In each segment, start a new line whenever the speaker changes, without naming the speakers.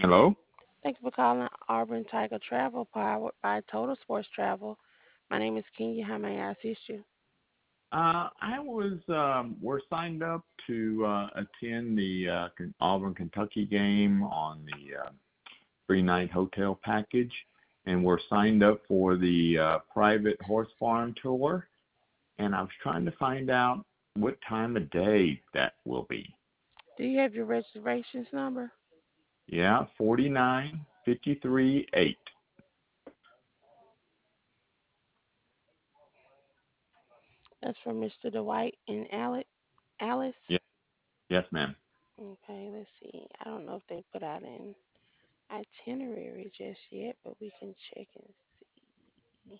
Hello.
Thank you for calling Auburn Tiger Travel, powered by Total Sports Travel. My name is Kenya. How may I assist you?
We're signed up to attend the Auburn, Kentucky game on the free night hotel package, and we're signed up for the private horse farm tour. And I was trying to find out what time of day that will be.
Do you have your reservations number?
Yeah, 4953-8.
That's for Mr. Dwight and Alice.
Yes, yes, ma'am.
Okay, let's see. I don't know if they put out an itinerary just yet, but we can check and see.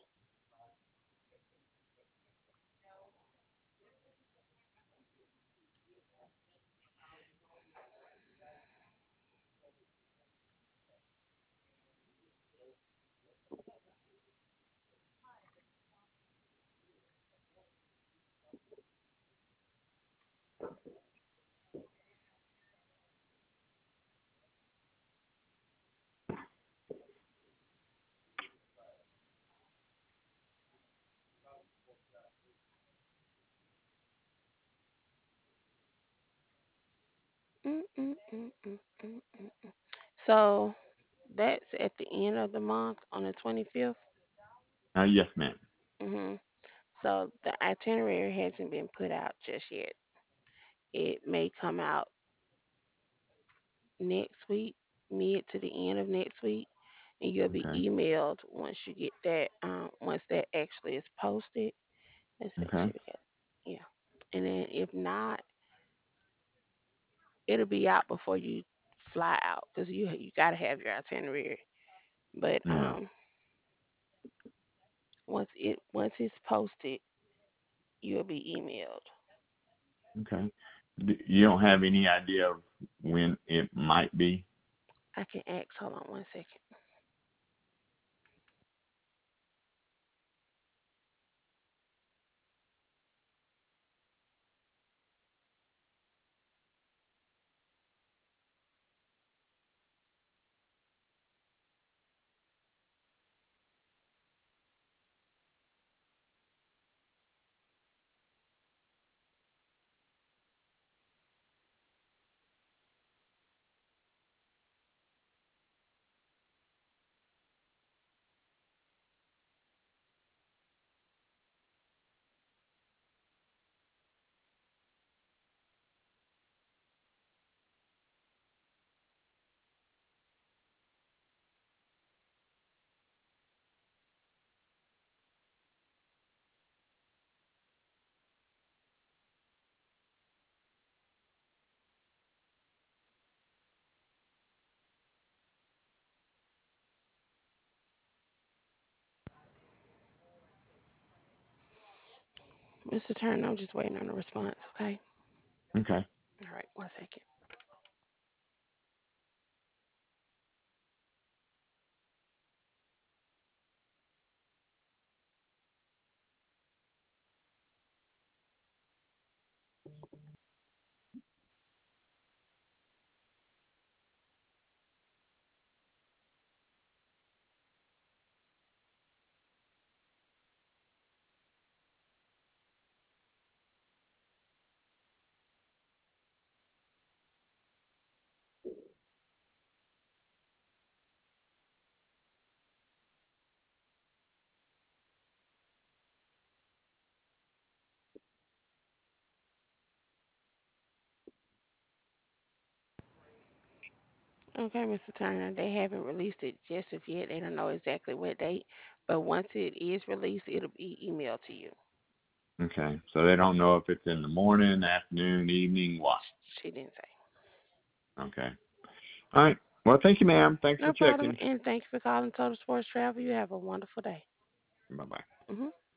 Mm, mm, mm, mm, mm, mm, mm. So that's at the end of the month on the 25th.
Yes, ma'am.
So the itinerary hasn't been put out just yet. It may come out next week, mid to the end of next week, and you'll be
Okay,
emailed once you get that. Once that actually is posted, let's make
okay,
sure we got, yeah. And then if not, it'll be out before you fly out because you gotta have your itinerary. But
yeah,
once it's posted, you'll be emailed.
okay. You don't have any idea of when it might be?
I can ask. Hold on one second. Mr. Turner, I'm just waiting on a response. Okay.
Okay.
All right. One second. Okay, Mr. Turner, they haven't released it just of yet. They don't know exactly what date, but once it is released, it'll be emailed to you.
Okay. So they don't know if it's in the morning, afternoon, evening, what?
She didn't say.
Okay. All right. Well, thank you, ma'am. Thanks for
No problem,
checking.
and thank you for calling Total Sports Travel. You have a wonderful day.
Bye bye.
Hmm